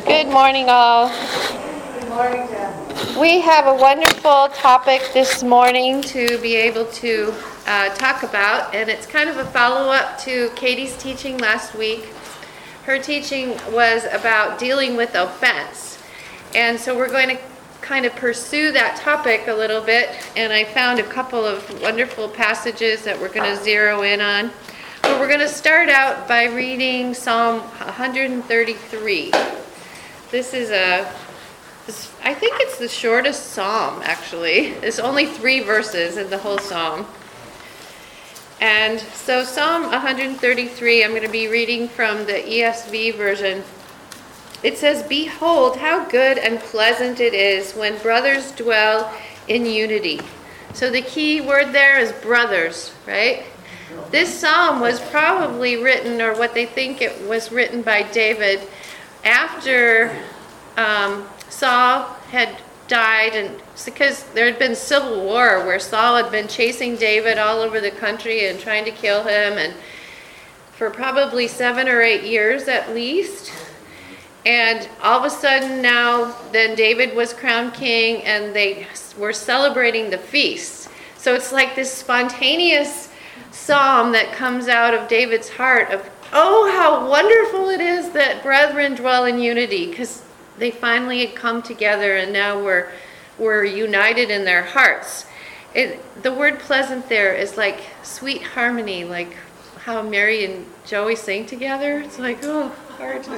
Good morning, all. Good morning, Jen. We have a wonderful topic this morning to be able to talk about, and it's kind of a follow-up to Katie's teaching last week. Her teaching was about dealing with offense, and so we're going to kind of pursue that topic a little bit, and I found a couple of wonderful passages that we're going to zero in on. But we're going to start out by reading Psalm 133. This is I think it's the shortest psalm, actually. It's only 3 verses in the whole psalm. And so Psalm 133, I'm going to be reading from the ESV version. It says, "Behold, how good and pleasant it is when brothers dwell in unity." So the key word there is brothers, right? This psalm was probably written, or what they think it was written by David, after Saul had died, and because there had been civil war where Saul had been chasing David all over the country and trying to kill him, and for probably 7 or 8 years at least. And all of a sudden now, then David was crowned king, and they were celebrating the feast. So it's like this spontaneous psalm that comes out of David's heart of, oh, how wonderful it is that brethren dwell in unity, because they finally had come together and now we're united in their hearts. The word pleasant there is like sweet harmony, like how Mary and Joey sing together. It's like, oh, heart.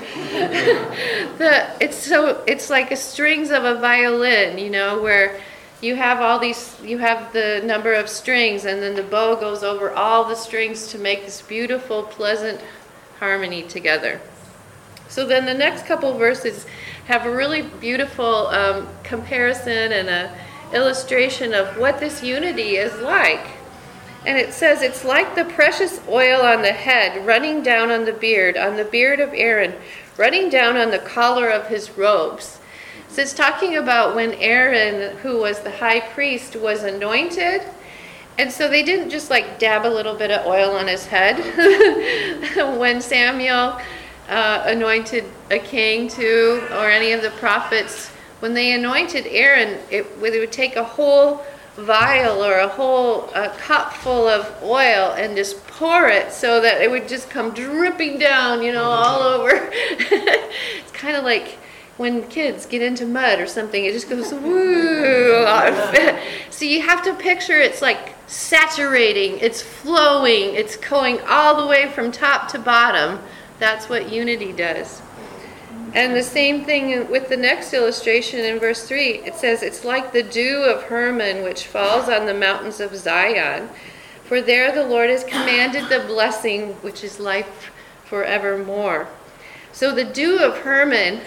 It's like a strings of a violin, where you have the number of strings, and then the bow goes over all the strings to make this beautiful, pleasant harmony together. So then the next couple verses have a really beautiful comparison and an illustration of what this unity is like. And it says, it's like the precious oil on the head running down on the beard of Aaron, running down on the collar of his robes. So it's talking about when Aaron, who was the high priest, was anointed. And so they didn't just like dab a little bit of oil on his head. When Samuel anointed a king too, or any of the prophets, when they anointed Aaron, they would take a whole vial or a whole cup full of oil and just pour it so that it would just come dripping down, all over. It's kind of like when kids get into mud or something, it just goes woo. So you have to picture it's like saturating, it's flowing, it's going all the way from top to bottom. That's what unity does. And the same thing with the next illustration in verse 3. It says, it's like the dew of Hermon which falls on the mountains of Zion. For there the Lord has commanded the blessing which is life forevermore. So the dew of Hermon,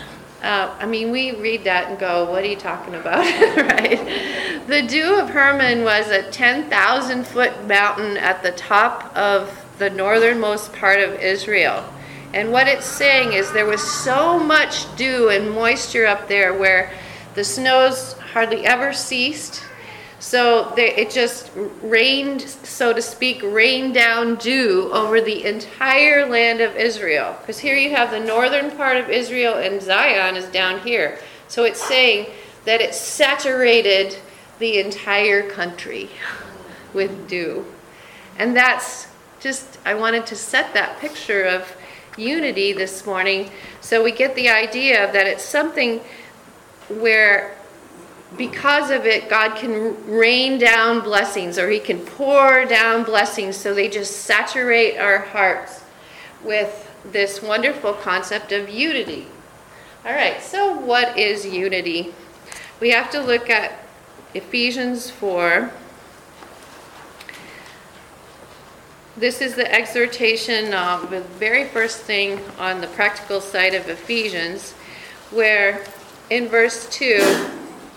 we read that and go, what are you talking about? Right? The dew of Hermon was a 10,000-foot mountain at the top of the northernmost part of Israel. And what it's saying is there was so much dew and moisture up there where the snows hardly ever ceased. So it just rained, so to speak, rained down dew over the entire land of Israel. Because here you have the northern part of Israel, and Zion is down here. So it's saying that it saturated the entire country with dew. And that's just, I wanted to set that picture of unity this morning, so we get the idea that it's something where because of it God can rain down blessings, or he can pour down blessings, so they just saturate our hearts with this wonderful concept of unity. All right, so what is unity? We have to look at Ephesians 4. This is the exhortation, the very first thing on the practical side of Ephesians, where in verse 2,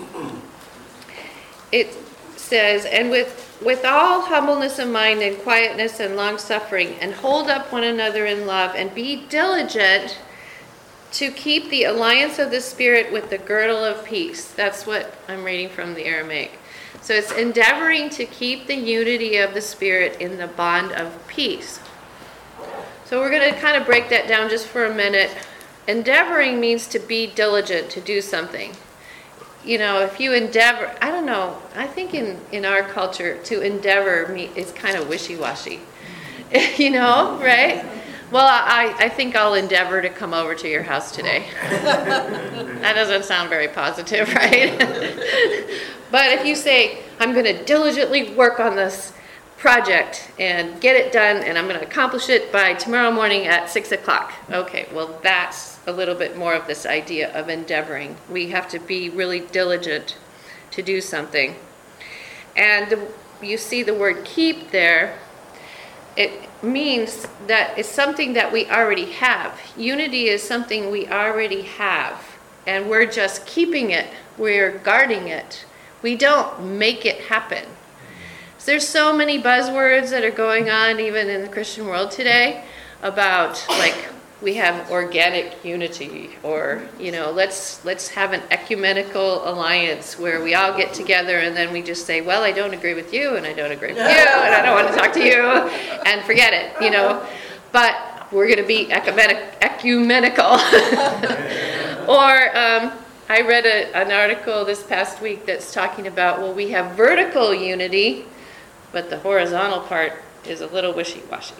it says, "And with all humbleness of mind and quietness and long-suffering, and hold up one another in love, and be diligent to keep the alliance of the Spirit with the girdle of peace." That's what I'm reading from the Aramaic. So it's endeavoring to keep the unity of the Spirit in the bond of peace. So we're going to kind of break that down just for a minute endeavoring means to be diligent, to do something. You know, if you endeavor, I don't know, I think in our culture, to endeavor is kind of wishy-washy. You know, right? Well, I think I'll endeavor to come over to your house today. That doesn't sound very positive, right? But if you say, I'm going to diligently work on this project and get it done, and I'm going to accomplish it by tomorrow morning at 6 o'clock. Okay, well, that's a little bit more of this idea of endeavoring. We have to be really diligent to do something. And you see the word keep there. It means that it's something that we already have. Unity is something we already have, and we're just keeping it. We're guarding it. We don't make it happen. So there's so many buzzwords that are going on even in the Christian world today about, like, we have organic unity, or, you know, let's have an ecumenical alliance where we all get together and then we just say, well, I don't agree with you, and I don't agree with you, and I don't want to talk to you, and forget it, you know. But we're going to be ecumenical. Or I read an article this past week that's talking about, well, we have vertical unity, but the horizontal part is a little wishy-washy.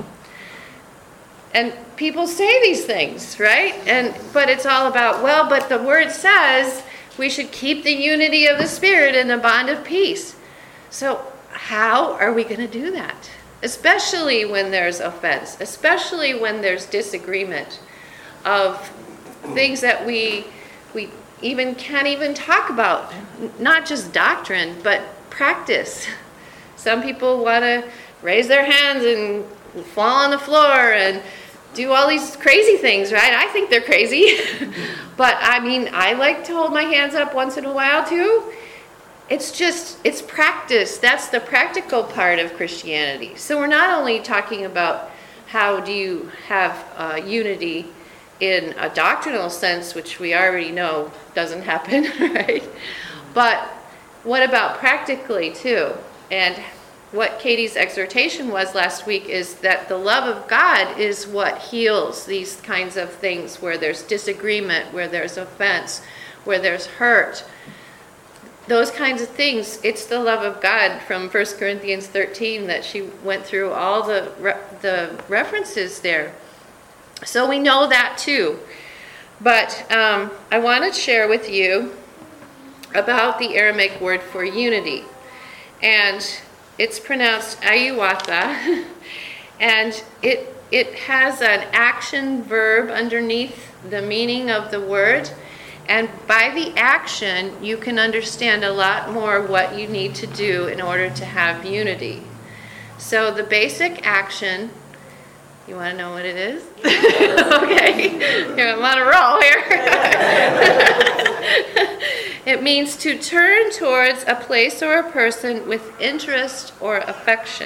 And people say these things, right? But it's all about, well, but the word says we should keep the unity of the Spirit in the bond of peace. So how are we going to do that? Especially when there's offense, especially when there's disagreement of things that we even can't even talk about, not just doctrine, but practice. Some people want to raise their hands and fall on the floor and do all these crazy things, right? I think they're crazy. But I mean, I like to hold my hands up once in a while too. It's practice. That's the practical part of Christianity. So we're not only talking about how do you have unity in a doctrinal sense, which we already know doesn't happen, right? But what about practically too? And what Katie's exhortation was last week is that the love of God is what heals these kinds of things where there's disagreement, where there's offense, where there's hurt. Those kinds of things, it's the love of God from 1 Corinthians 13 that she went through all the references there. So we know that too. But I want to share with you about the Aramaic word for unity. And it's pronounced ayuwatha, and it has an action verb underneath the meaning of the word. And by the action, you can understand a lot more what you need to do in order to have unity. So the basic action, you want to know what it is? Okay, I'm on a roll here. It means to turn towards a place or a person with interest or affection.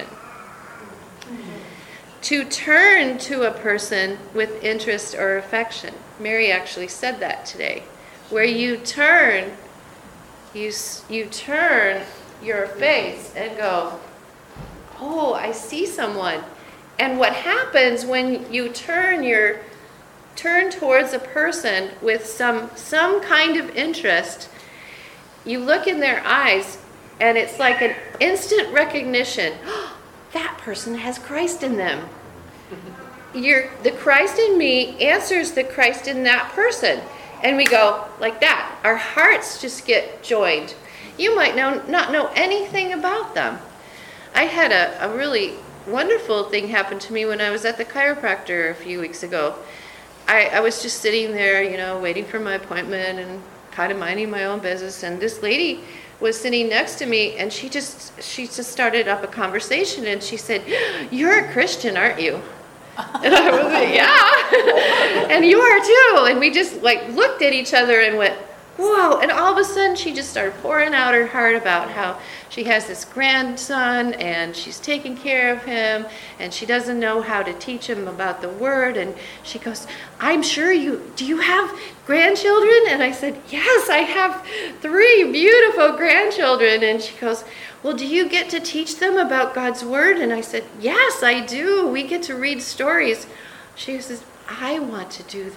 To turn to a person with interest or affection. Mary actually said that today. Where you turn, you turn your face and go, oh, I see someone. And what happens when you turn towards a person with some kind of interest, you look in their eyes and it's like an instant recognition. Oh, that person has Christ in them. The Christ in me answers the Christ in that person. And we go like that. Our hearts just get joined. You might not know anything about them. I had a really wonderful thing happen to me when I was at the chiropractor a few weeks ago. I was just sitting there, waiting for my appointment and kind of minding my own business. And this lady was sitting next to me, and she just started up a conversation, and she said, "You're a Christian, aren't you?" And I was like, "Yeah." And you are too. And we just looked at each other and went, whoa. And all of a sudden she just started pouring out her heart about how she has this grandson and she's taking care of him and she doesn't know how to teach him about the word. And she goes, "I'm sure do you have grandchildren?" And I said, "Yes, I have 3 beautiful grandchildren." And she goes, "Well, do you get to teach them about God's word?" And I said, "Yes, I do. We get to read stories." She says, "I want to do that."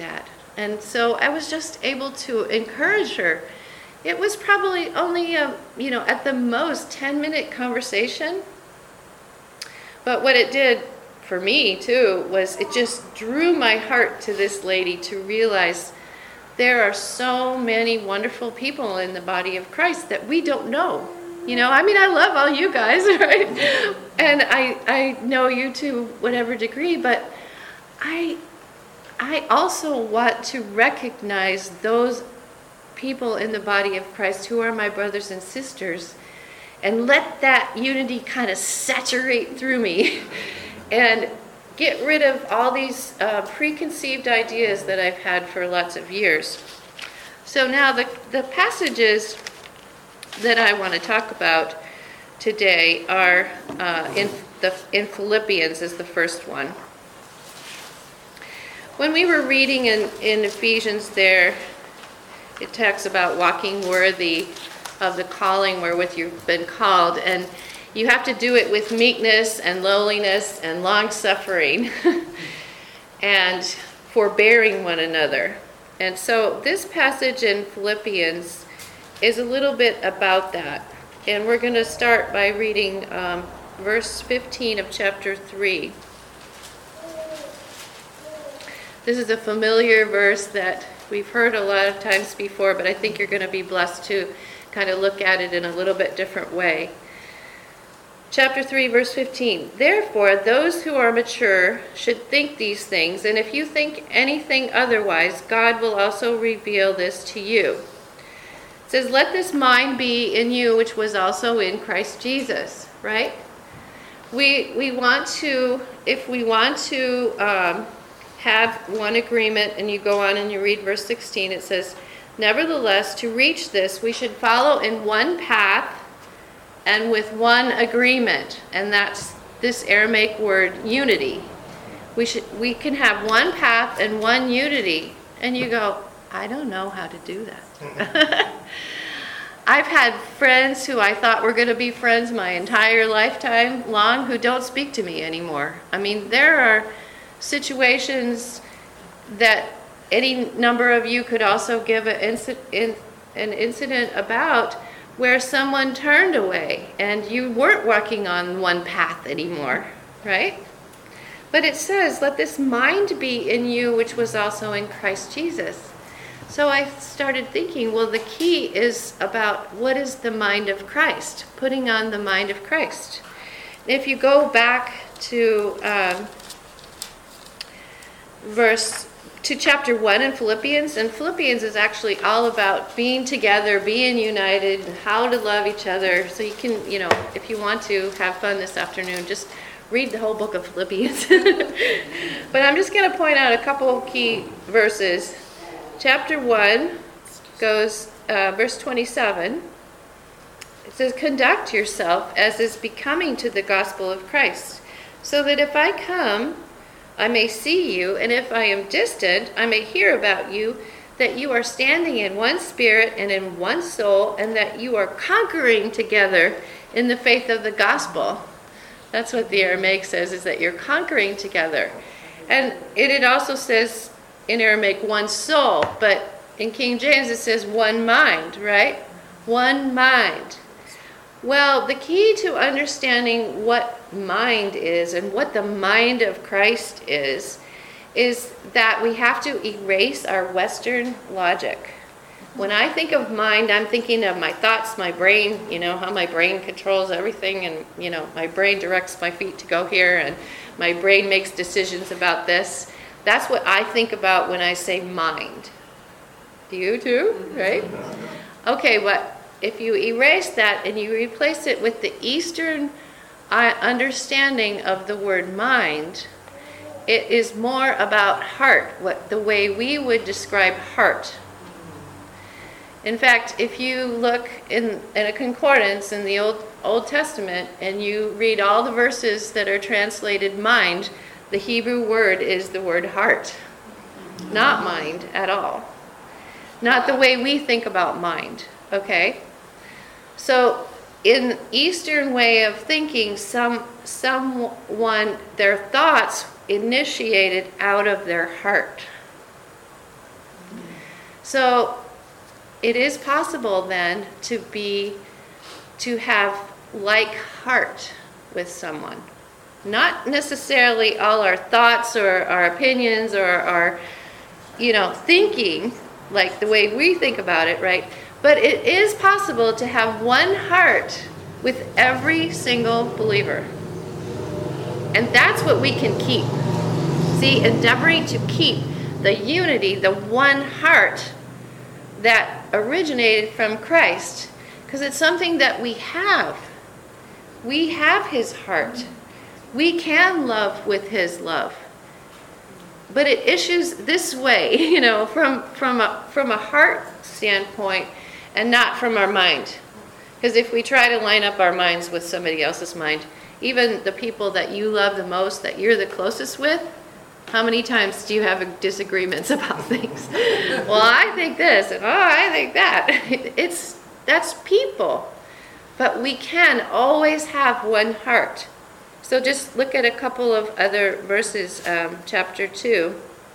And so I was just able to encourage her. It was probably only at the most 10-minute conversation. But what it did for me too was it just drew my heart to this lady to realize there are so many wonderful people in the body of Christ that we don't know. I love all you guys, right? And I know you to whatever degree, but I also want to recognize those people in the body of Christ who are my brothers and sisters, and let that unity kind of saturate through me and get rid of all these preconceived ideas that I've had for lots of years. So now the passages that I want to talk about today are in Philippians is the first one. When we were reading in Ephesians there, it talks about walking worthy of the calling wherewith you've been called, and you have to do it with meekness and lowliness and long-suffering and forbearing one another. And so this passage in Philippians is a little bit about that. And we're going to start by reading verse 15 of chapter 3. This is a familiar verse that we've heard a lot of times before, but I think you're going to be blessed to kind of look at it in a little bit different way. Chapter 3, verse 15. Therefore, those who are mature should think these things, and if you think anything otherwise, God will also reveal this to you. It says, let this mind be in you, which was also in Christ Jesus, right? We want to, if we want to have one agreement, and you go on and you read verse 16, it says, nevertheless, to reach this, we should follow in one path and with one agreement, and that's this Aramaic word, unity. We can have one path and one unity, and you go, I don't know how to do that. I've had friends who I thought were going to be friends my entire lifetime long who don't speak to me anymore. I mean, there are situations that any number of you could also give an incident about where someone turned away and you weren't walking on one path anymore, right? But it says, let this mind be in you, which was also in Christ Jesus. So I started thinking, well, the key is about what is the mind of Christ, putting on the mind of Christ. If you go back to chapter 1 in Philippians, and Philippians is actually all about being together, being united, how to love each other. So you can, if you want to have fun this afternoon, just read the whole book of Philippians. But I'm just going to point out a couple key verses. Chapter 1 goes, verse 27. It says, conduct yourself as is becoming to the gospel of Christ, so that if I come, I may see you, and if I am distant, I may hear about you, that you are standing in one spirit and in one soul, and that you are conquering together in the faith of the gospel. That's what the Aramaic says, is that you're conquering together. And it also says in Aramaic one soul, but in King James it says one mind, right? One mind. Well, the key to understanding what mind is and what the mind of Christ is that we have to erase our Western logic. When I think of mind, I'm thinking of my thoughts, my brain, how my brain controls everything, and, my brain directs my feet to go here, and my brain makes decisions about this. That's what I think about when I say mind. Do you too, right? Okay, but if you erase that and you replace it with the Eastern understanding of the word mind, it is more about heart, the way we would describe heart. In fact, if you look in a concordance in the Old Testament and you read all the verses that are translated mind, the Hebrew word is the word heart, not mind at all. Not the way we think about mind, okay? So in Eastern way of thinking, their thoughts initiated out of their heart. So it is possible then to have like heart with someone. Not necessarily all our thoughts or our opinions or our, thinking, like the way we think about it, right? But it is possible to have one heart with every single believer. And that's what we can keep. See, endeavoring to keep the unity, the one heart that originated from Christ. Because it's something that we have. We have his heart. We can love with his love. But it issues this way, from a heart standpoint and not from our mind. Because if we try to line up our minds with somebody else's mind, even the people that you love the most, that you're the closest with, how many times do you have disagreements about things? Well, I think this, and I think that. That's people. But we can always have one heart. So just look at a couple of other verses. Chapter 2.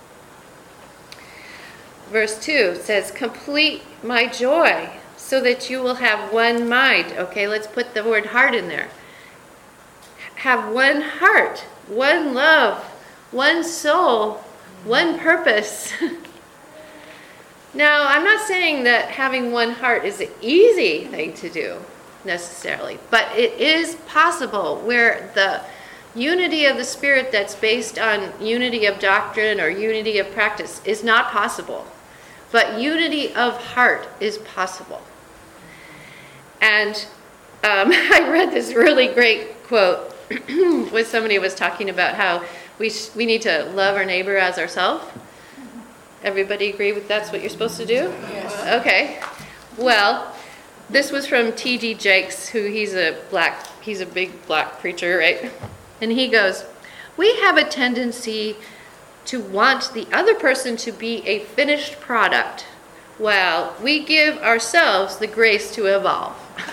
Verse 2 says, complete my joy so that you will have one mind. Okay, let's put the word heart in there. Have one heart, one love, one soul, one purpose. Now, I'm not saying that having one heart is an easy thing to do necessarily, but it is possible where the unity of the Spirit that's based on unity of doctrine or unity of practice is not possible. But unity of heart is possible. And I read this really great quote when somebody was talking about how we need to love our neighbor as ourselves. Everybody agree with that's what you're supposed to do? Yes. Okay. Well, this was from T.D. Jakes, who he's a big black preacher, right? And he goes, we have a tendency to want the other person to be a finished product, while we give ourselves the grace to evolve.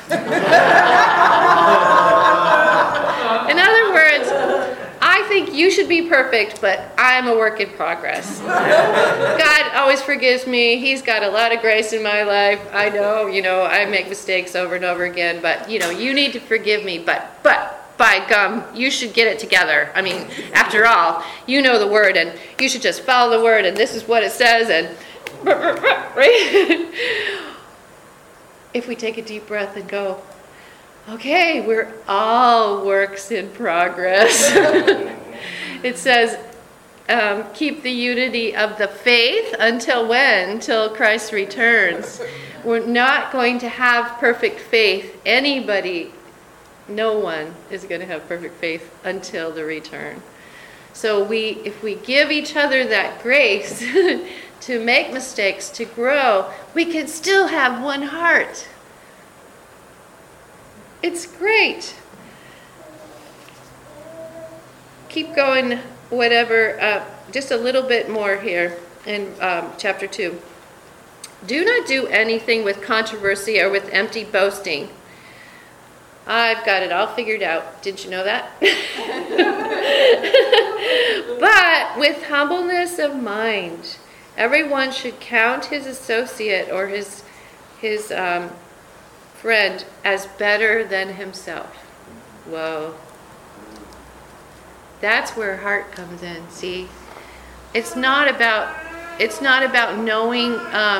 In other words, I think you should be perfect, but I'm a work in progress. God always forgives me. He's got a lot of grace in my life. I know, I make mistakes over and over again, but, you need to forgive me. But by gum, you should get it together. I mean, after all, you know the word, and you should just follow the word, and this is what it says, and right? If we take a deep breath and go, okay, we're all works in progress. It says, keep the unity of the faith until when? Until Christ returns. We're not going to have perfect faith. No one is going to have perfect faith until the return. So if we give each other that grace to make mistakes, to grow, we can still have one heart. It's great. Keep going, whatever, just a little bit more here in chapter 2. Do not do anything with controversy or with empty boasting. I've got it all figured out. Didn't you know that? But with humbleness of mind, everyone should count his associate or his friend as better than himself. Whoa. That's where heart comes in, see? It's not about knowing,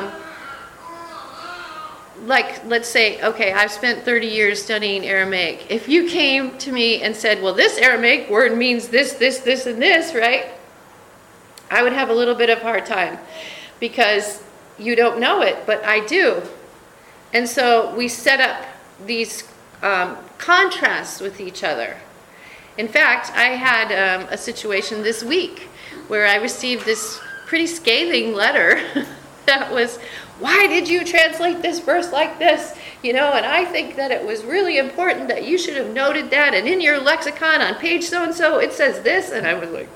like, let's say, okay, I've spent 30 years studying Aramaic. If you came to me and said, well, this Aramaic word means this, and this, right? I would have a little bit of a hard time because you don't know it, but I do. And so we set up these contrasts with each other. In fact, I had a situation this week where I received this pretty scathing letter that was, why did you translate this verse like this? And I think that it was really important that you should have noted that, and in your lexicon on page so-and-so, it says this, and I was like,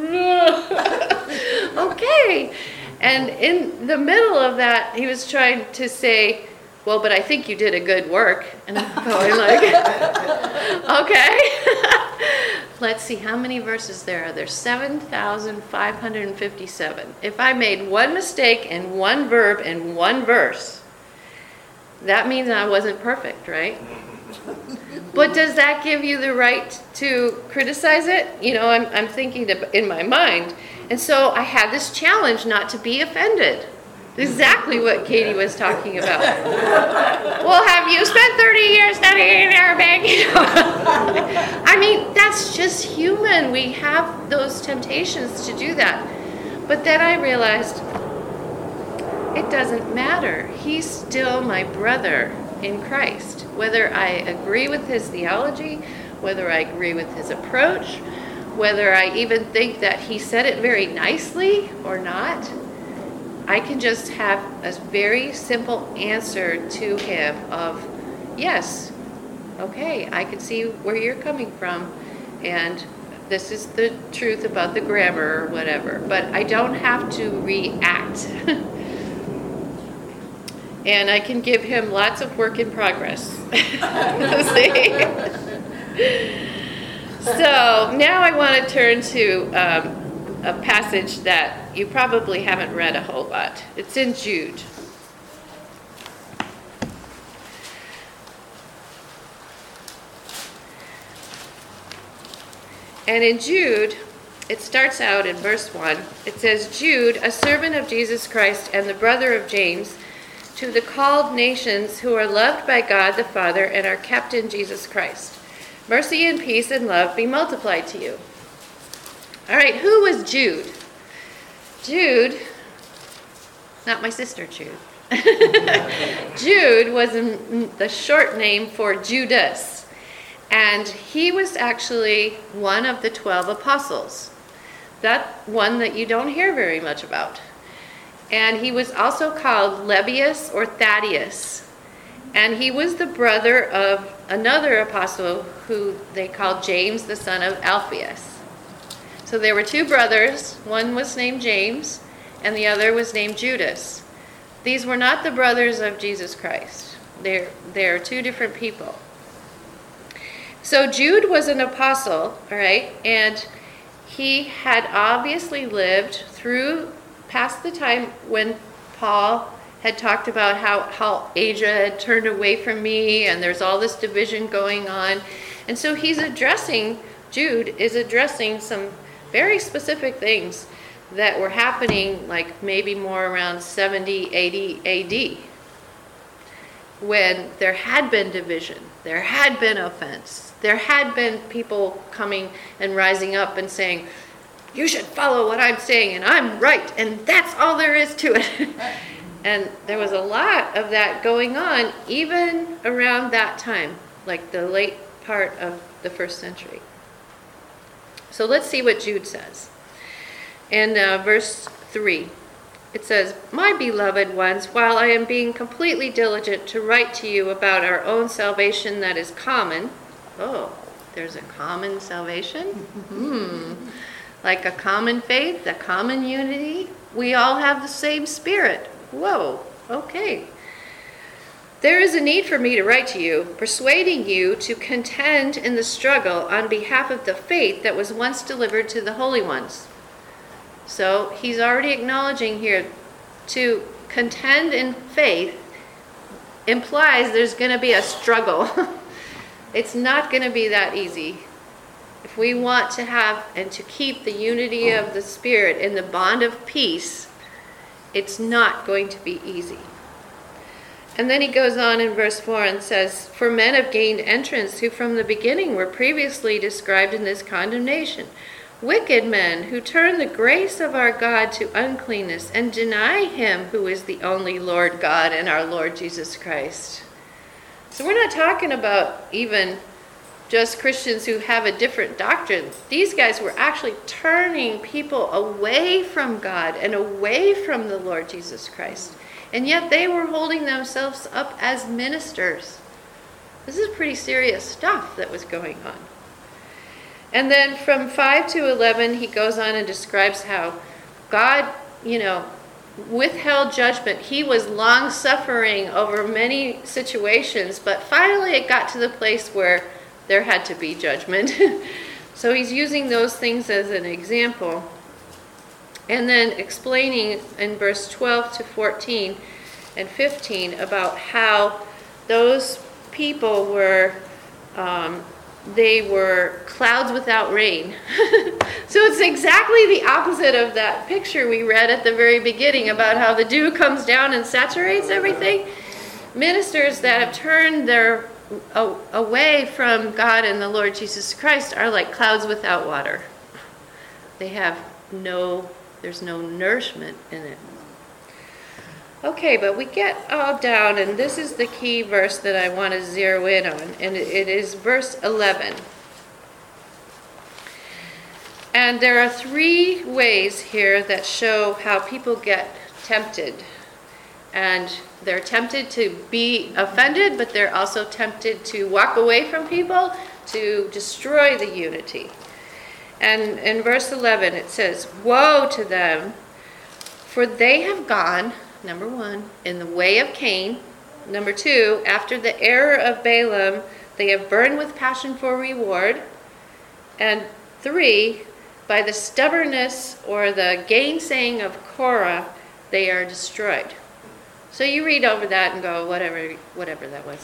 okay. And in the middle of that, he was trying to say, well, but I think you did a good work. And I'm going like, okay. let's see how many verses there are. There's 7,557. If I made one mistake in one verb in one verse, that means I wasn't perfect, right? But does that give you the right to criticize it? You know, I'm thinking in my mind. And so I had this challenge not to be offended. Exactly what Katie was talking about. Well, have you spent 30 years studying Arabic? I mean, that's just human. We have those temptations to do that. But then I realized it doesn't matter. He's still my brother in Christ. Whether I agree with his theology, whether I agree with his approach, whether I even think that he said it very nicely or not, I can just have a very simple answer to him of, yes, okay, I can see where you're coming from, and this is the truth about the grammar or whatever. But I don't have to react. And I can give him lots of work in progress. See? So now I want to turn to a passage that you probably haven't read a whole lot. It's in Jude. And in Jude, it starts out in verse 1. It says, Jude, a servant of Jesus Christ and the brother of James, to the called nations who are loved by God the Father and are kept in Jesus Christ. Mercy and peace and love be multiplied to you. All right, who was Jude? Jude, not my sister Jude. Jude was the short name for Judas. And he was actually one of the 12 apostles. That one that you don't hear very much about. And he was also called Lebbeus or Thaddeus. And he was the brother of another apostle who they called James, the son of Alphaeus. So there were two brothers. One was named James, and the other was named Judas. These were not the brothers of Jesus Christ. They're two different people. So Jude was an apostle, all right, and he had obviously lived through past the time when Paul had talked about how Asia had turned away from me and there's all this division going on. And so Jude is addressing some very specific things that were happening like maybe more around 70, 80 AD, when there had been division, there had been offense, there had been people coming and rising up and saying, you should follow what I'm saying and I'm right and that's all there is to it. And there was a lot of that going on even around that time, like the late part of the first century. So let's see what Jude says. In verse 3, it says, My beloved ones, while I am being completely diligent to write to you about our own salvation that is common. Oh, there's a common salvation? Like a common faith, a common unity. We all have the same Spirit. Whoa, okay. There is a need for me to write to you, persuading you to contend in the struggle on behalf of the faith that was once delivered to the holy ones. So he's already acknowledging here to contend in faith implies there's going to be a struggle. It's not going to be that easy. If we want to have and to keep the unity of the Spirit in the bond of peace, it's not going to be easy. And then he goes on in verse 4 and says, For men have gained entrance who from the beginning were previously described in this condemnation. Wicked men who turn the grace of our God to uncleanness and deny him who is the only Lord God and our Lord Jesus Christ. So we're not talking about even just Christians who have a different doctrine. These guys were actually turning people away from God and away from the Lord Jesus Christ. And yet they were holding themselves up as ministers. This is pretty serious stuff that was going on. And then from 5 to 11, he goes on and describes how God, withheld judgment. He was long-suffering over many situations, but finally it got to the place where there had to be judgment. So he's using those things as an example. And then explaining in verse 12 to 14 and 15 about how those people were, they were clouds without rain. So it's exactly the opposite of that picture we read at the very beginning about how the dew comes down and saturates everything. Ministers that have turned their away from God and the Lord Jesus Christ are like clouds without water. They have there's no nourishment in it. Okay, but we get all down, and this is the key verse that I want to zero in on, and it is verse 11. And there are 3 ways here that show how people get tempted. And they're tempted to be offended, but they're also tempted to walk away from people, to destroy the unity. And in verse 11 it says, "Woe to them, for they have gone," number 1, "in the way of Cain." Number 2, "after the error of Balaam, they have burned with passion for reward." And 3, "by the stubbornness or the gainsaying of Korah, they are destroyed." So you read over that and go, whatever that was.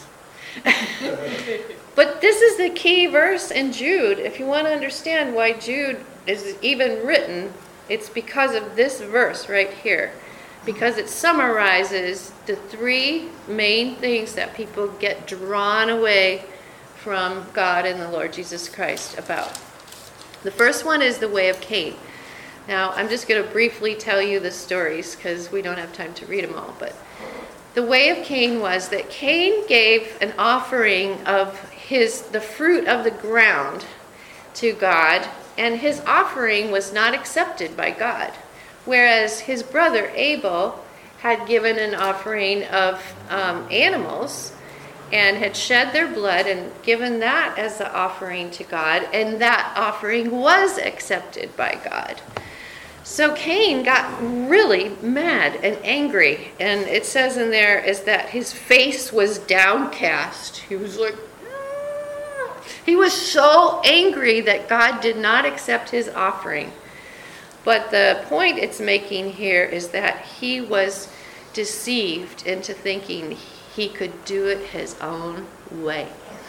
But this is the key verse in Jude. If you want to understand why Jude is even written, it's because of this verse right here. Because it summarizes the 3 main things that people get drawn away from God and the Lord Jesus Christ about. The first one is the way of Cain. Now, I'm just going to briefly tell you the stories because we don't have time to read them all. But the way of Cain was that Cain gave an offering of the fruit of the ground to God, and his offering was not accepted by God. Whereas his brother Abel had given an offering of animals and had shed their blood and given that as the offering to God, and that offering was accepted by God. So Cain got really mad and angry, and it says in there is that his face was downcast. He was like, he was so angry that God did not accept his offering. But the point it's making here is that he was deceived into thinking he could do it his own way.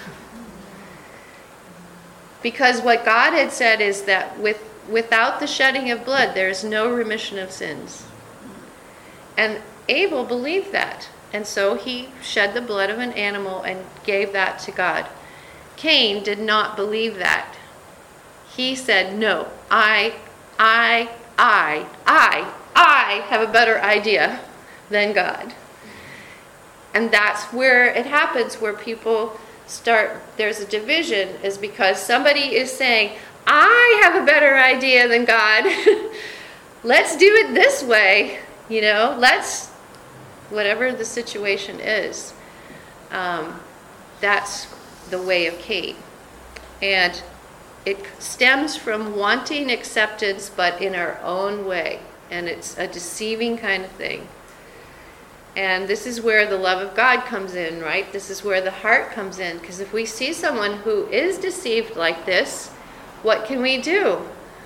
Because what God had said is that without the shedding of blood, there is no remission of sins. And Abel believed that. And so he shed the blood of an animal and gave that to God. Cain did not believe that. He said, no, I have a better idea than God. And that's where it happens, where people there's a division, is because somebody is saying, I have a better idea than God. Let's do it this way. Whatever the situation is. That's the way of Cain. And it stems from wanting acceptance, but in our own way. And it's a deceiving kind of thing. And this is where the love of God comes in, right? This is where the heart comes in. Because if we see someone who is deceived like this, what can we do?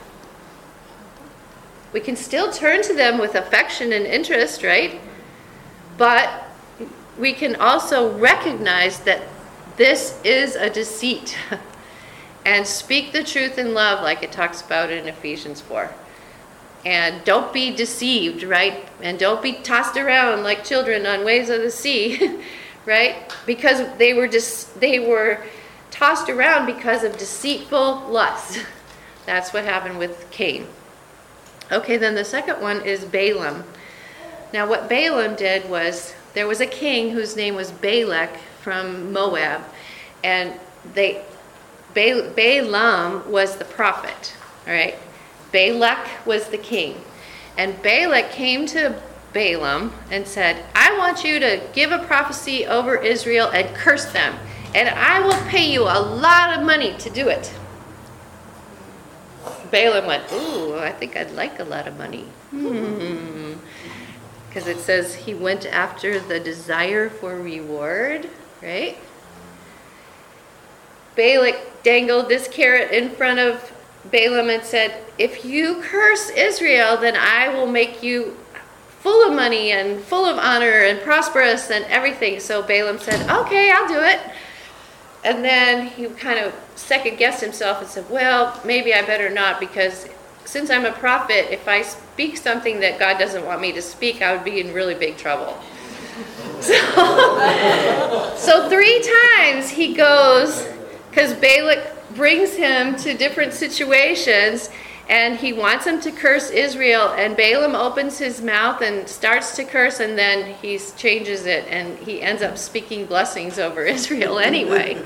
We can still turn to them with affection and interest, right? But we can also recognize that this is a deceit. And speak the truth in love, like it talks about in Ephesians 4. And don't be deceived, right? And don't be tossed around like children on waves of the sea, right? Because they were tossed around because of deceitful lust. That's what happened with Cain. Okay, then the second one is Balaam. Now what Balaam did was, there was a king whose name was Balak from Moab, and Balaam was the prophet, all right? Balak was the king. And Balak came to Balaam and said, I want you to give a prophecy over Israel and curse them, and I will pay you a lot of money to do it. Balaam went, ooh, I think I'd like a lot of money. Because it says he went after the desire for reward, right? Balak dangled this carrot in front of Balaam and said, if you curse Israel, then I will make you full of money and full of honor and prosperous and everything. So Balaam said, okay, I'll do it. And then he kind of second-guessed himself and said, well, maybe I better not, because since I'm a prophet, if I speak something that God doesn't want me to speak, I would be in really big trouble. So 3 times he goes, because Balak brings him to different situations, and he wants him to curse Israel, and Balaam opens his mouth and starts to curse, and then he changes it, and he ends up speaking blessings over Israel anyway.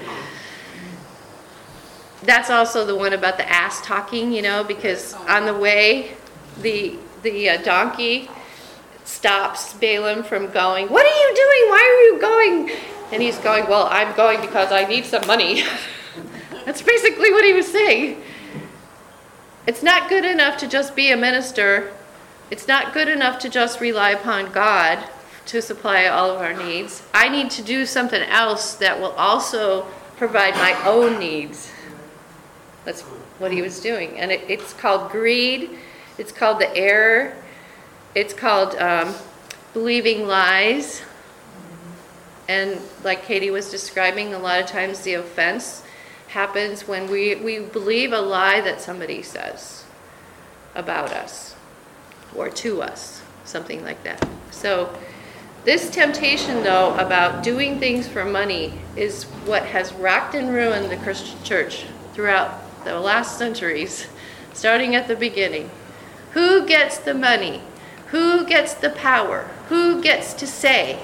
That's also the one about the ass talking, because on the way, the donkey stops Balaam from going, what are you doing? Why are you going? And he's going, well, I'm going because I need some money. That's basically what he was saying. It's not good enough to just be a minister. It's not good enough to just rely upon God to supply all of our needs. I need to do something else that will also provide my own needs. That's what he was doing. And it's called greed. It's called the error. It's called believing lies. And like Katie was describing, a lot of times the offense happens when we believe a lie that somebody says about us or to us, something like that. So this temptation, though, about doing things for money is what has rocked and ruined the Christian church throughout the last centuries, starting at the beginning. Who gets the money? Who gets the power? Who gets to say?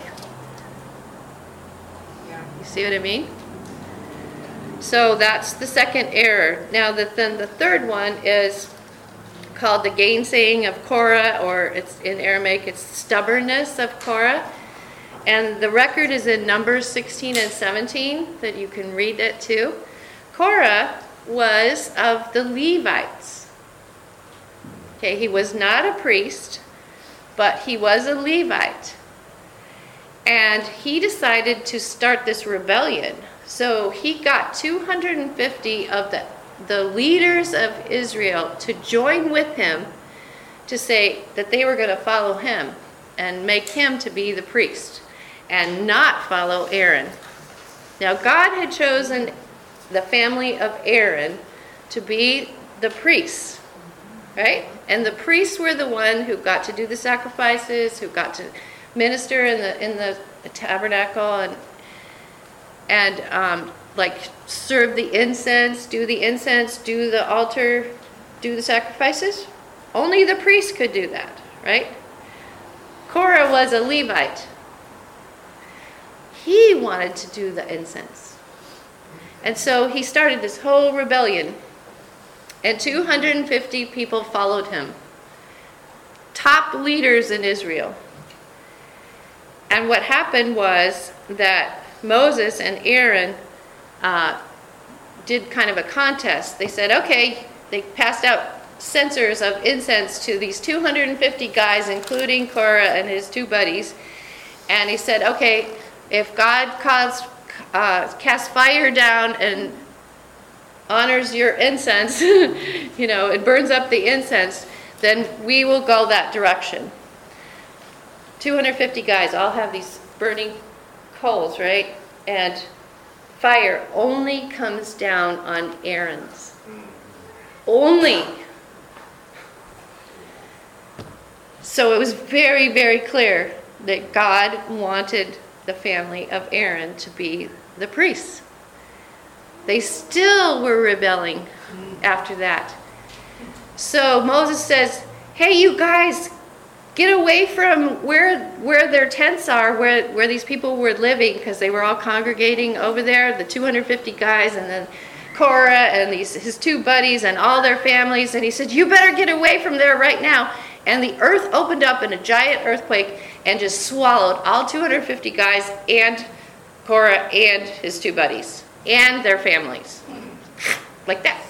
You see what I mean? So that's the second error. Now, then the third one is called the gainsaying of Korah, or it's in Aramaic, it's stubbornness of Korah. And the record is in Numbers 16 and 17, that you can read it too. Korah was of the Levites. Okay, he was not a priest, but he was a Levite. And he decided to start this rebellion. So he got 250 of the leaders of Israel to join with him to say that they were going to follow him and make him to be the priest and not follow Aaron. Now, God had chosen the family of Aaron to be the priests, right? And the priests were the one who got to do the sacrifices, who got to minister in the tabernacle and like serve the incense, do the altar, do the sacrifices. Only the priest could do that, right? Korah was a Levite. He wanted to do the incense. And so he started this whole rebellion. And 250 people followed him. Top leaders in Israel. And what happened was that Moses and Aaron did kind of a contest. They said, okay, they passed out censers of incense to these 250 guys, including Korah and his 2 buddies. And he said, okay, if God casts fire down and honors your incense, it burns up the incense, then we will go that direction. 250 guys all have these burning coals, right? And fire only comes down on Aaron's. Only. So it was very, very clear that God wanted the family of Aaron to be the priests. They still were rebelling after that. So Moses says, hey, you guys, get away from where their tents are, where these people were living, because they were all congregating over there, the 250 guys, and then Korah and his 2 buddies and all their families. And he said, you better get away from there right now. And the earth opened up in a giant earthquake and just swallowed all 250 guys and Korah and his 2 buddies and their families. Like that.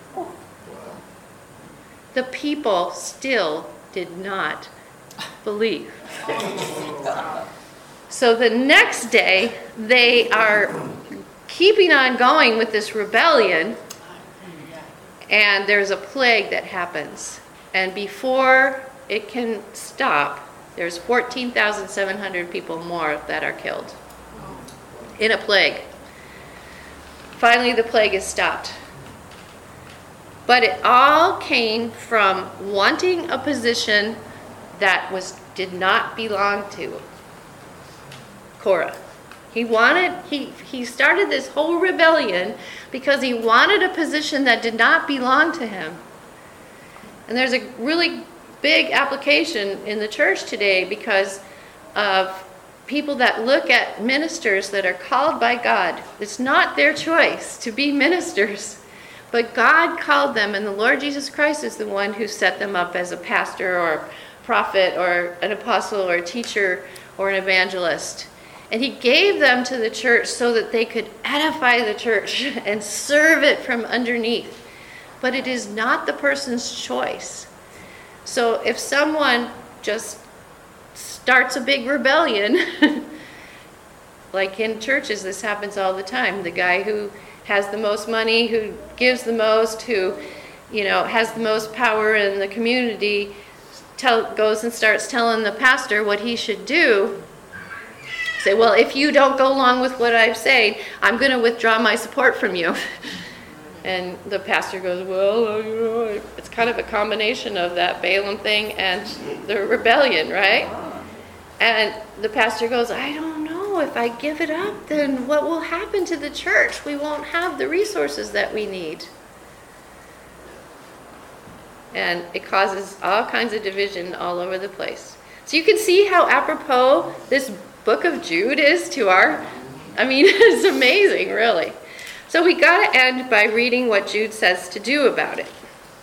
The people still did not believe. So the next day, they are keeping on going with this rebellion, and there's a plague that happens. And before it can stop, there's 14,700 people more that are killed in a plague. Finally, the plague is stopped. But it all came from wanting a position that did not belong to Korah. He started this whole rebellion because he wanted a position that did not belong to him. And there's a really big application in the church today because of people that look at ministers that are called by God. It's not their choice to be ministers, but God called them, and the Lord Jesus Christ is the one who set them up as a pastor or a prophet or an apostle or a teacher or an evangelist. And he gave them to the church so that they could edify the church and serve it from underneath. But it is not the person's choice. So if someone just starts a big rebellion, like in churches, this happens all the time. The guy who has the most money, who gives the most, who, has the most power in the community, goes and starts telling the pastor what he should do. Say, well, if you don't go along with what I'm saying, I'm going to withdraw my support from you. And the pastor goes, well, it's kind of a combination of that Balaam thing and the rebellion, right? And the pastor goes, I don't know. If I give it up, then what will happen to the church? We won't have the resources that we need. And it causes all kinds of division all over the place. So you can see how apropos this book of Jude is to it's amazing, really. So we got to end by reading what Jude says to do about it.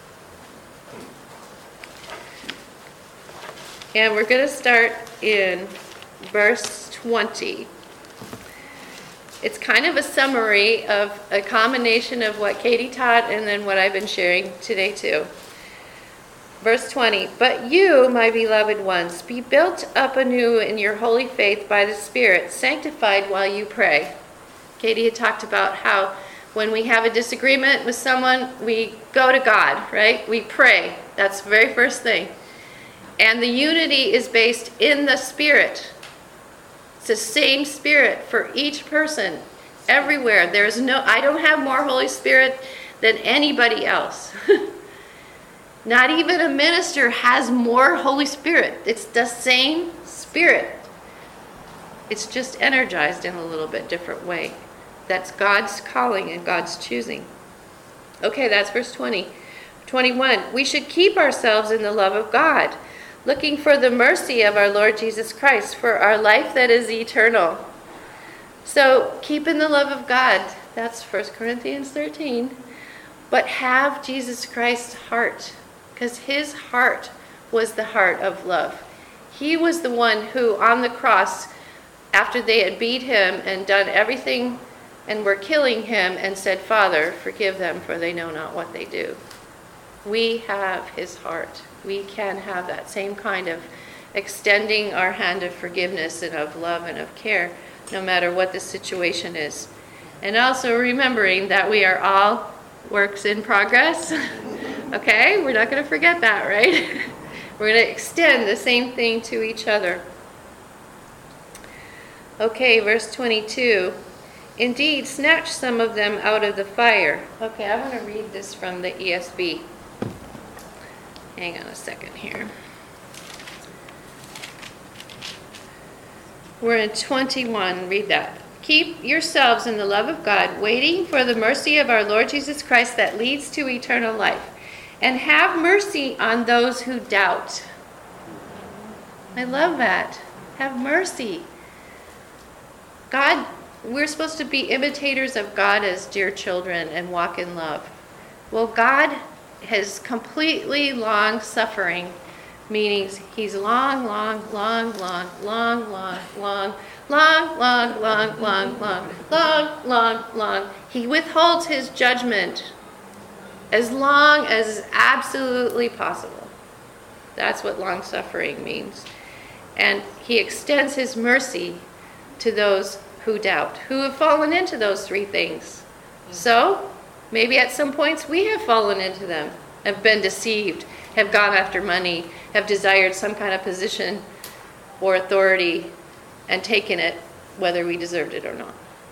And we're going to start in verse 20. It's kind of a summary of a combination of what Katie taught and then what I've been sharing today too. Verse 20, but you, my beloved ones, be built up anew in your holy faith by the Spirit, sanctified while you pray. Katie had talked about how when we have a disagreement with someone, we go to God, right? We pray. That's the very first thing. And the unity is based in the Spirit. It's the same Spirit for each person, everywhere. I don't have more Holy Spirit than anybody else. Not even a minister has more Holy Spirit. It's the same Spirit. It's just energized in a little bit different way. That's God's calling and God's choosing. Okay, that's verse 20. 21, we should keep ourselves in the love of God, looking for the mercy of our Lord Jesus Christ, for our life that is eternal. So keep in the love of God. That's 1 Corinthians 13. But have Jesus Christ's heart, because his heart was the heart of love. He was the one who, on the cross, after they had beat him and done everything and were killing him, and said, Father, forgive them, for they know not what they do. We have his heart. We can have that same kind of extending our hand of forgiveness and of love and of care, no matter what the situation is. And also remembering that we are all works in progress. Okay, we're not going to forget that, right? We're going to extend the same thing to each other. Okay, verse 22. Indeed, snatch some of them out of the fire. Okay, I want to read this from the ESV. Hang on a second here. We're in 21. Read that. Keep yourselves in the love of God, waiting for the mercy of our Lord Jesus Christ that leads to eternal life. And have mercy on those who doubt. I love that. Have mercy. God, we're supposed to be imitators of God as dear children and walk in love. Well, God has completely long-suffering, meaning he's long. He withholds his judgment as long as is absolutely possible. That's what long-suffering means. And he extends his mercy to those who doubt, who have fallen into those three things. So, maybe at some points we have fallen into them, have been deceived, have gone after money, have desired some kind of position or authority and taken it whether we deserved it or not.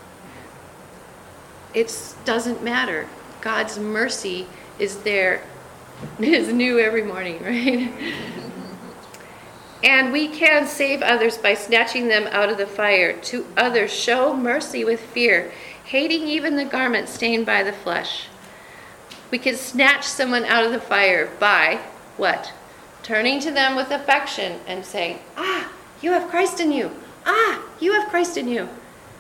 It doesn't matter. God's mercy is there, is new every morning, right? And we can save others by snatching them out of the fire. To others, show mercy with fear, hating even the garment stained by the flesh. We can snatch someone out of the fire by what? Turning to them with affection and saying, you have Christ in you. You have Christ in you.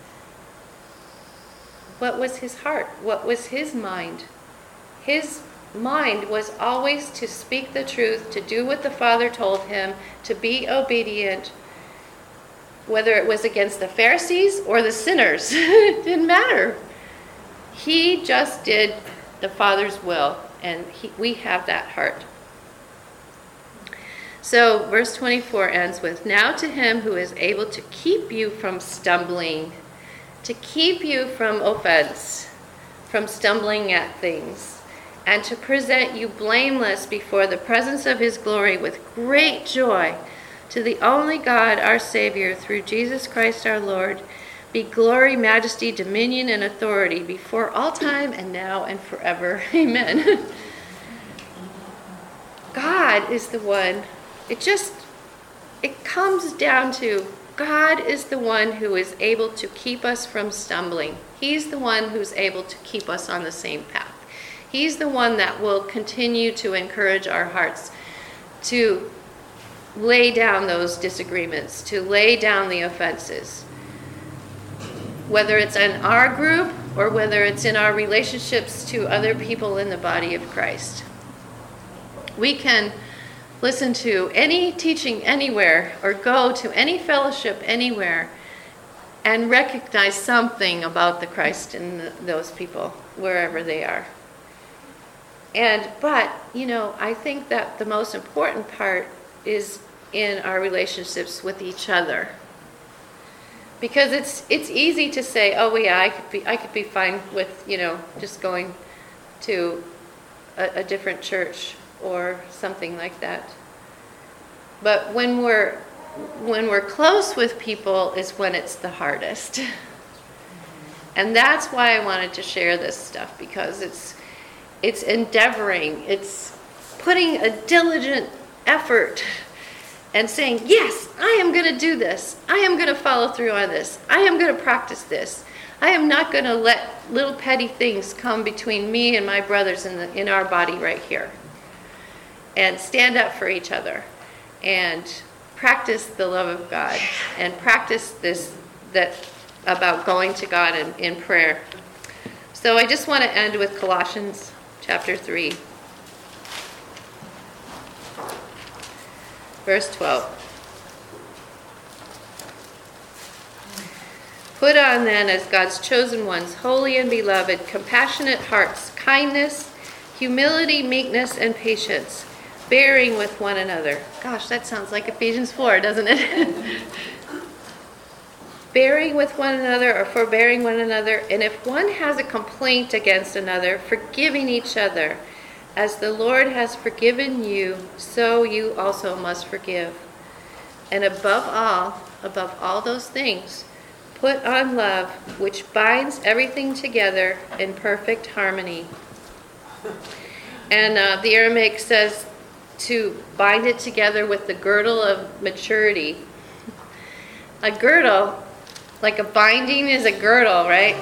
What was his heart? What was his mind? His mind was always to speak the truth, to do what the Father told him, to be obedient, whether it was against the Pharisees or the sinners. It didn't matter. He just did the Father's will, and we have that heart. So verse 24 ends with, now to him who is able to keep you from stumbling, to keep you from offense, from stumbling at things, and to present you blameless before the presence of his glory with great joy. To the only God, our Savior, through Jesus Christ our Lord, be glory, majesty, dominion, and authority before all time and now and forever. Amen. God is the one. It comes down to God is the one who is able to keep us from stumbling. He's the one who's able to keep us on the same path. He's the one that will continue to encourage our hearts to lay down those disagreements, to lay down the offenses. Whether it's in our group or whether it's in our relationships to other people in the body of Christ. We can listen to any teaching anywhere or go to any fellowship anywhere and recognize something about the Christ in those people, wherever they are. But, I think that the most important part is in our relationships with each other. Because it's easy to say, oh yeah, I could be fine with, just going to a different church or something like that. But when we're close with people is when it's the hardest. And that's why I wanted to share this stuff, because it's endeavoring, it's putting a diligent effort and saying, yes, I am going to do this. I am going to follow through on this. I am going to practice this. I am not going to let little petty things come between me and my brothers in our body right here. And stand up for each other and practice the love of God and practice that about going to God in prayer. So I just want to end with Colossians chapter 3. Verse 12. Put on then as God's chosen ones, holy and beloved, compassionate hearts, kindness, humility, meekness, and patience, bearing with one another. Gosh, that sounds like Ephesians 4, doesn't it? Bearing with one another or forbearing one another, and if one has a complaint against another, forgiving each other. As the Lord has forgiven you, so you also must forgive. And above all those things, put on love, which binds everything together in perfect harmony. And the Aramaic says to bind it together with the girdle of maturity. A girdle, like a binding is a girdle, right?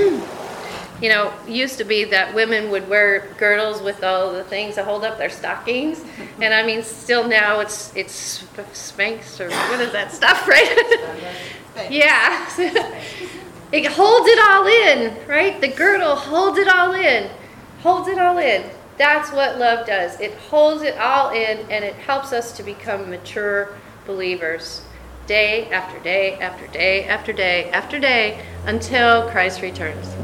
Used to be that women would wear girdles with all the things to hold up their stockings. And still now it's Spanx, or what is that stuff, right? Yeah. It holds it all in, right? The girdle holds it all in. Holds it all in. That's what love does. It holds it all in, and it helps us to become mature believers. Day after day after day after day after day until Christ returns.